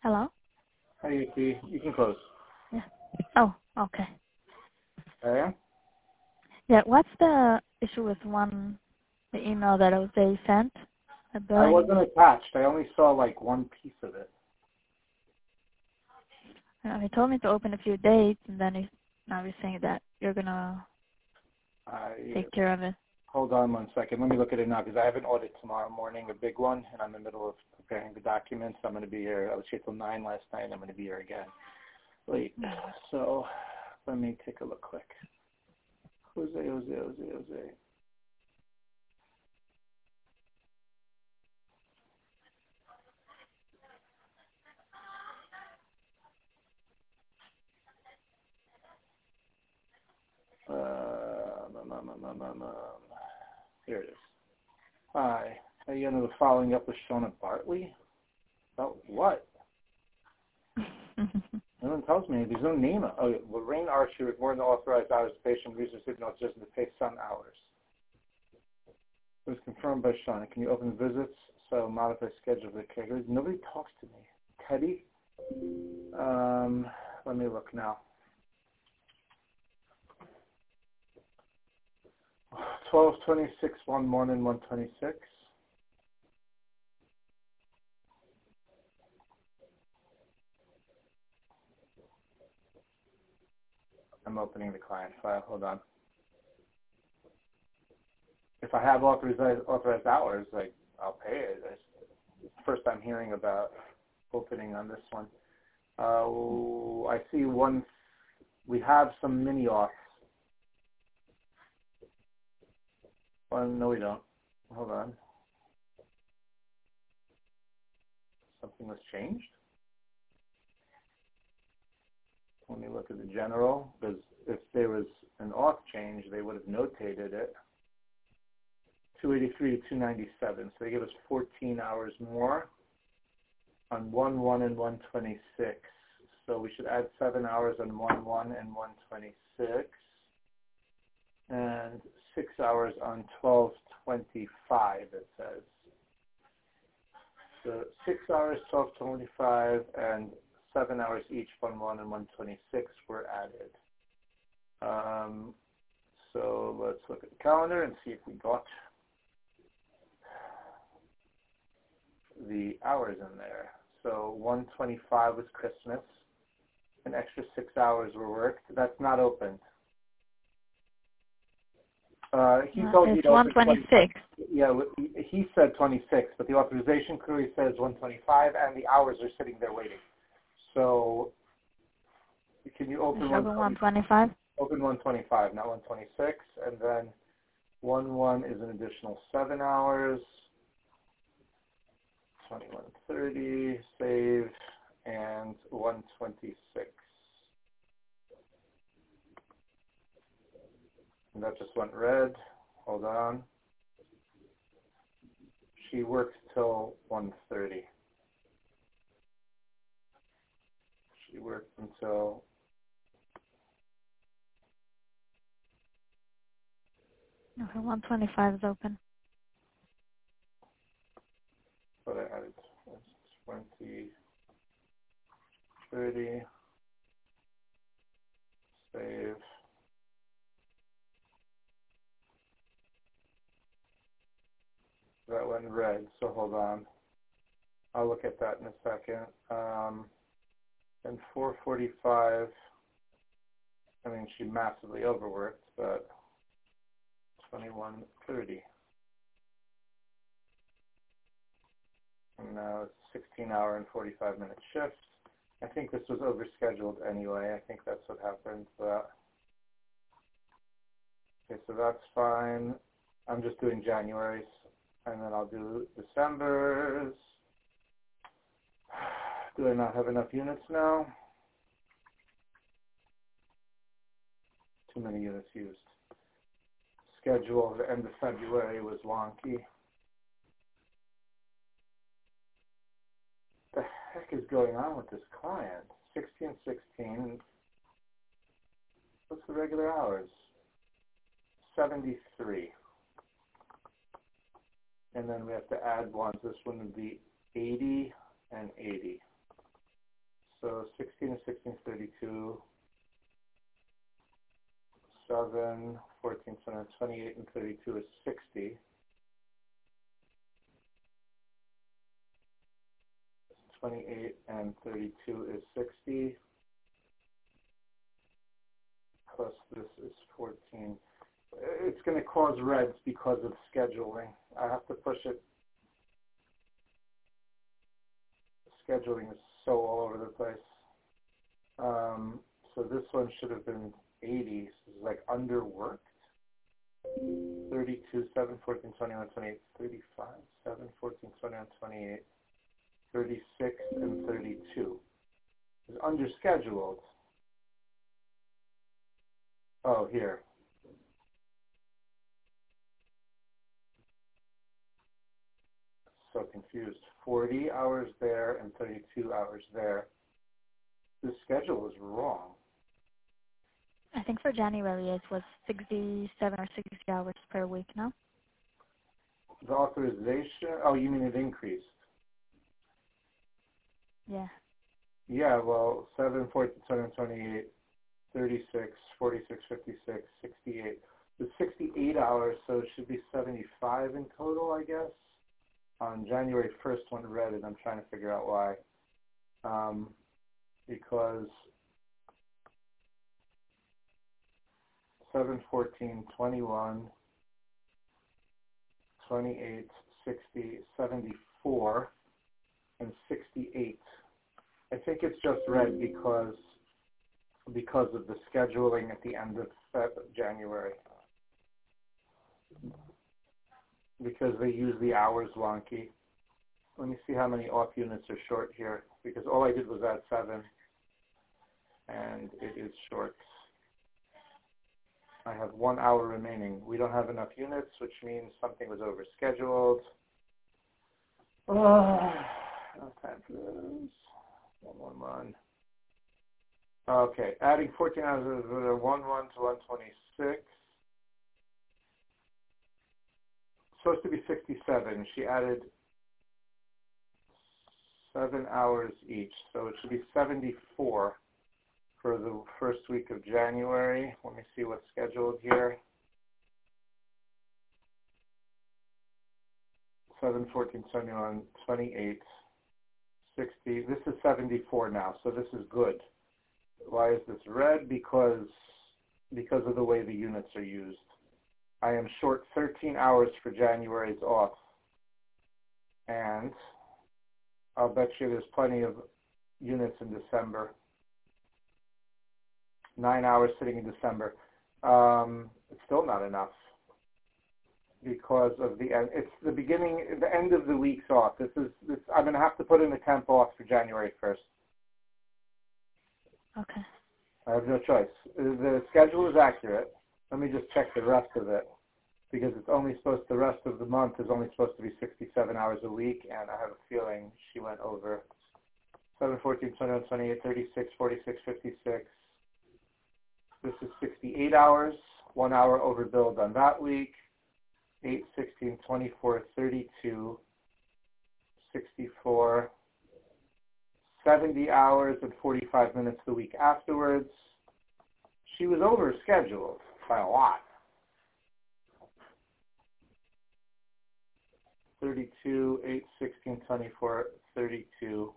Hello? Hey, T. You can close. Yeah. Oh, okay. Yeah? Yeah, what's the issue with the email that Jose sent? The I billing? wasn't attached. I only saw like one piece of it. He told me to open a few dates, and then now he's saying that you're going to take care of it. Hold on 1 second. Let me look at it now because I have an audit tomorrow morning, a big one, and I'm in the middle of preparing the documents. I'm going to be here. I was here till 9 last night. I'm going to be here again. Wait. So let me take a look quick. Jose. Here it is. Hi. Are you going to following up with Shona Bartley? About what? No one tells me. There's no name. Oh, Lorraine Archer with more than authorized hours of patient research signals just to pay some hours. It was confirmed by Shona. Can you open visits so modify schedule of the caregivers? Nobody talks to me. Teddy? Let me look now. 12/26, one morning, 126. I'm opening the client file. Hold on. If I have authorized hours, like I'll pay it. It's the first I'm hearing about opening on this one. I see one. We have some mini offs. No, we don't. Hold on. Something was changed. Let me look at the general, because if there was an off change, they would have notated it. 283 to 297. So they give us 14 hours more on 1/1 and 126. So we should add 7 hours on 1/1 and 126, and 6 hours on 12/25. It says. So 6 hours, 12/25, and 7 hours each, 1/1 and 126 were added. So let's look at the calendar and see if we got the hours in there. So 125 was Christmas. An extra 6 hours were worked. That's not opened. He told me it's 126. Yeah, he said 26, but the authorization query says 125, and the hours are sitting there waiting. So can you open 125? Open 125, not 126, and then 1/1 is an additional 7 hours. 2130, save, and 126. And that just went red. Hold on. She works till 1:30. She worked until... Okay, 125 is open. But I added 20, 30, save. That went red, so hold on. I'll look at that in a second. And 445, I mean, she massively overworked, but 2130. And now it's 16-hour and 45-minute shifts. I think this was overscheduled anyway. I think that's what happened. But okay, so that's fine. I'm just doing January's, and then I'll do December's. Do I not have enough units now? Too many units used. Schedule at the end of February was wonky. What the heck is going on with this client? 16. What's the regular hours? 73. And then we have to add ones. This one would be 80 and 80. 16, 32, 7, 14, 28, and 32 is 60. 28 and 32 is 60. Plus this is 14. It's going to cause reds because of scheduling. I have to push it. Scheduling is so all over the place. So this one should have been 80. So it's like underworked. 32, 7, 14, 21, 28, 35, 7, 14, 21, 28, 36, and 32. It's underscheduled. Oh, here. So confused. 40 hours there and 32 hours there. The schedule is wrong. I think for January it was 67 or 60 hours per week, no? The authorization, oh, you mean it increased? Yeah. Yeah, well, 7, 14, 7, 28, 36, 46, 56, 68. The 68 hours, so it should be 75 in total, I guess. On January 1st, when read it, I'm trying to figure out why. Because 7, 14, 21, 28, 60, 74, and 68. I think it's just read because of the scheduling at the end of January. Because they use the hours wonky. Let me see how many off units are short here, because all I did was add 7, and it is short. I have 1 hour remaining. We don't have enough units, which means something was overscheduled. Oh, no time for this. 111. Okay, adding 14 hours of 11 to 126. Supposed to be 67. She added 7 hours each, so it should be 74 for the first week of January. Let me see what's scheduled here. 7, 14, 21, 28, 60. This is 74 now, so this is good. Why is this red? Because of the way the units are used. I am short 13 hours for January's off. And I'll bet you there's plenty of units in December. 9 hours sitting in December. It's still not enough because of the end. It's the beginning, the end of the week's off. I'm going to have to put in a temp off for January 1st. Okay. I have no choice. The schedule is accurate. Let me just check the rest of it, because the rest of the month is only supposed to be 67 hours a week, and I have a feeling she went over 7, 14, 21, 28, 36, 46, 56. This is 68 hours, 1 hour overbilled on that week. 8, 16, 24, 32, 64, 70 hours and 45 minutes the week afterwards. She was overscheduled by a lot. 32, 8, 16, 24, 32,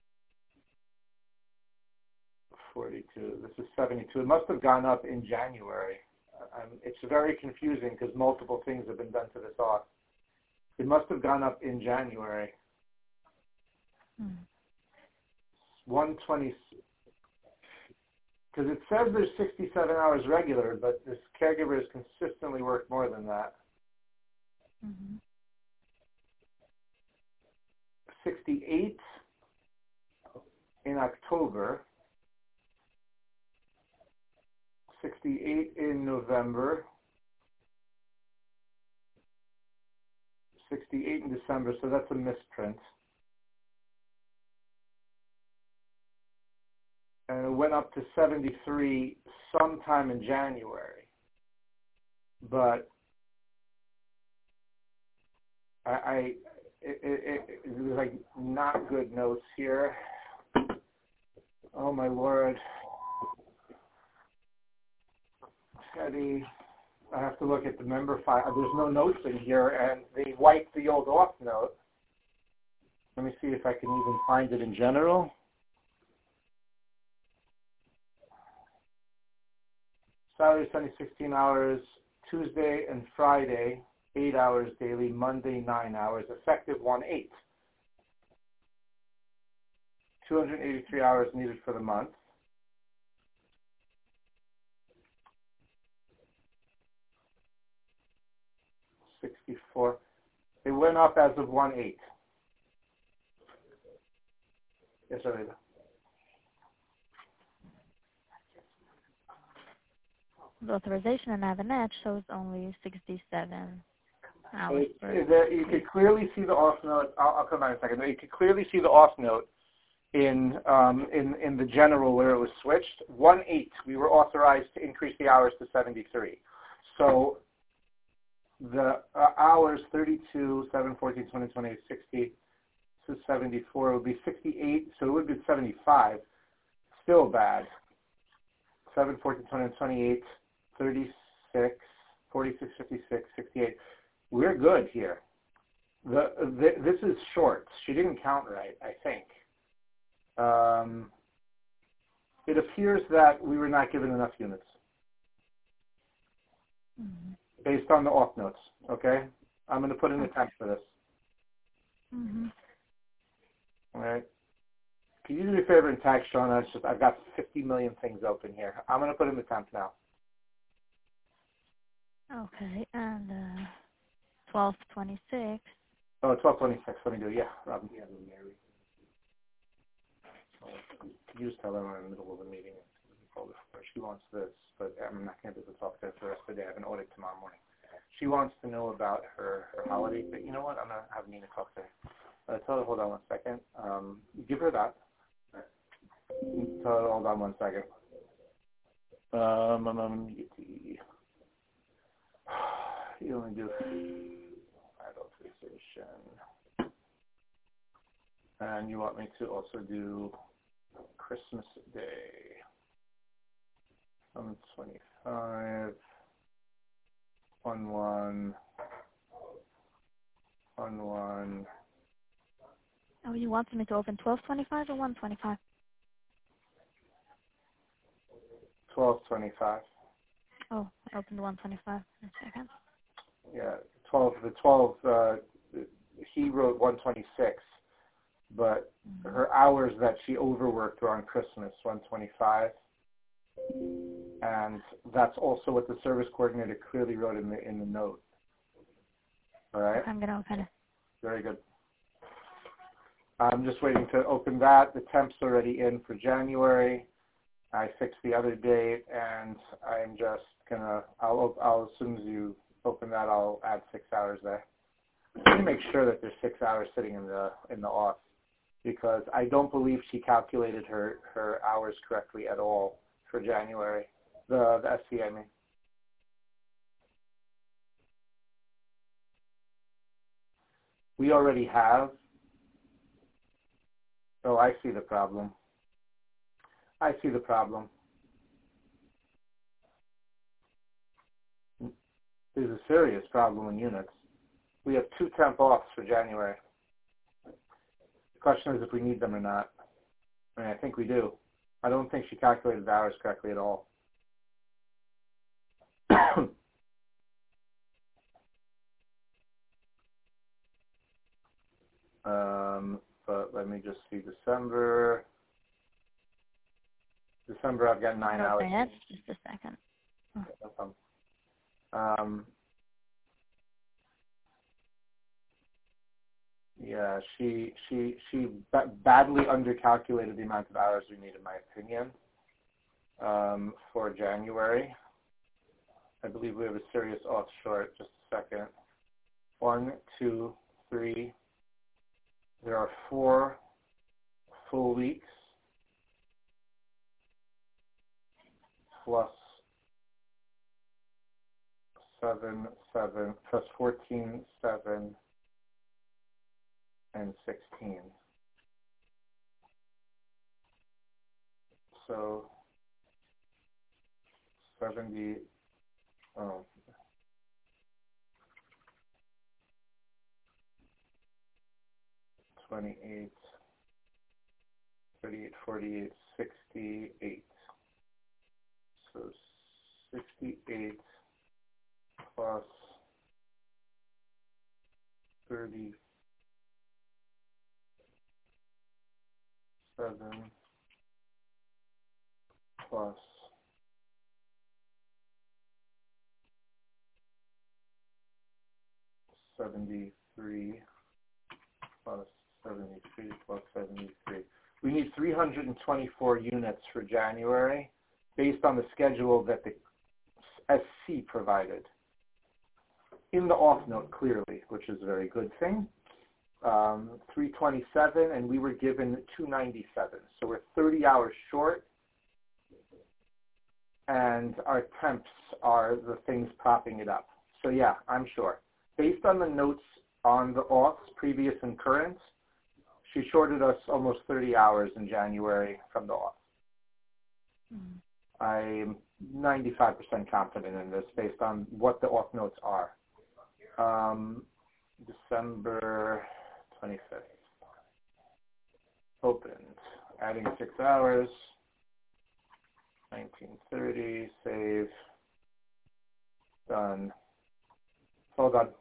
42. This is 72. It must have gone up in January. It's very confusing because multiple things have been done to this off. It must have gone up in January. 120, because it says there's 67 hours regular, but this caregiver has consistently worked more than that. 68 in October, 68 in November, 68 in December, so that's a misprint. And it went up to 73 sometime in January. But it was like not good notes here. Oh my Lord. Eddie, I have to look at the member file. There's no notes in here, and they wiped the old off note. Let me see if I can even find it in general. Saturday, Sunday, 16 hours. Tuesday and Friday, 8 hours daily. Monday, 9 hours. Effective 1/8. 283 hours needed for the month. $64. It went up as of 1/8. Yes, sir. The authorization in Avanet shows only 67 hours. You could clearly see the off note. I'll come back in a second. You could clearly see the off note in the general where it was switched. 1/8. We were authorized to increase the hours to 73. So the hours 32, 7, 14, 20, 28, 60 to 74 would be 68. So it would be 75. Still bad. 7, 14, 20, 28, 36, 46, 56, 68. We're good here. This is short. She didn't count right, I think. It appears that we were not given enough units based on the off notes. Okay, I'm going to put in a temp for this. All right. Can you do me a favor and tag Shauna? It's just I've got 50 million things open here. I'm going to put in the temp now. Okay, and 1226. Oh, 1226. Let me do it. Yeah, Robin. Yeah, Mary. Can you just tell them I'm in the middle of a meeting? She wants this, but I'm not going to be able to talk to her for the rest of the day. I have an audit tomorrow morning. She wants to know about her holiday, but you know what? I'm going to have Nina talk to her. Tell her, hold on one second. Give her that. Tell her, hold on one second. You only do authorization. And you want me to also do Christmas Day. 25, 1/1, 1/1. Oh, you want me to open 1225 or 125? 1225. Oh, I opened 125. A second. Yeah, 12. The 12. He wrote 126, but her hours that she overworked were on Christmas, 125. And that's also what the service coordinator clearly wrote in the note. All right. I'm gonna open it. Very good. I'm just waiting to open that. The temp's already in for January. I fixed the other date, and I'm just gonna. I'll as soon as you open that, I'll add 6 hours there. Let me make sure that there's 6 hours sitting in the off, because I don't believe she calculated her hours correctly at all for January. The SC, I mean. We already have. Oh, I see the problem. There's a serious problem in units. We have 2 temp offs for January. The question is if we need them or not. I mean, I think we do. I don't think she calculated the hours correctly at all. But let me just see December. I've got 9 hours. Okay, just a second. No problem. Yeah, she badly undercalculated the amount of hours we need, in my opinion, for January. I believe we have a serious off short. Just a second. 1, 2, 3. There are 4 full weeks plus 7, plus 14, 7, and 16. So 70, oh, 28, 38, 48, 68. So 68 plus 37 plus 73 plus 73 plus 73. We need 324 units for January based on the schedule that the SC provided. In the off note, clearly, which is a very good thing. 327, and we were given 297. So we're 30 hours short, and our temps are the things propping it up. So yeah, I'm sure. Based on the notes on the auths, previous and current, she shorted us almost 30 hours in January from the auth. I'm 95% confident in this based on what the auth notes are. December 25th. Opened. Adding 6 hours. 1930. Save. Done. It's all done.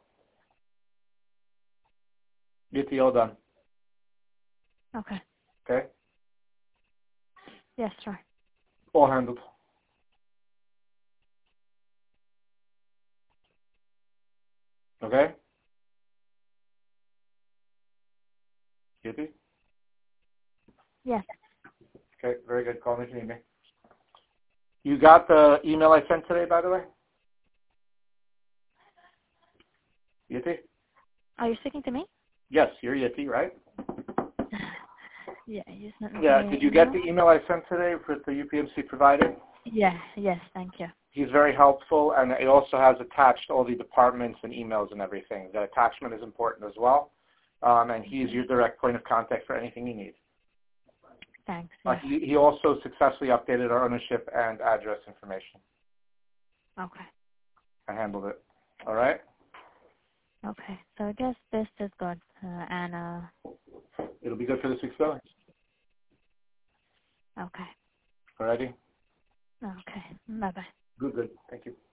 Get all done. Okay. Okay? Yes, sure. All handled. Okay? Kitty? Yes. Okay, very good. Call me if you need me. You got the email I sent today, by the way? Yeti? Are you speaking to me? Yes, you're Yeti, right? Yeah, you sent me. Yeah, did you get the email I sent today with the UPMC provided? Yeah, yes, thank you. He's very helpful, and it also has attached all the departments and emails and everything. The attachment is important as well, and he's your direct point of contact for anything you need. Thanks. Yeah. He also successfully updated our ownership and address information. Okay. I handled it. All right? Okay, so I guess this is good, and It'll be good for this week's billing. okay. All righty? Okay, bye-bye. Good. Thank you.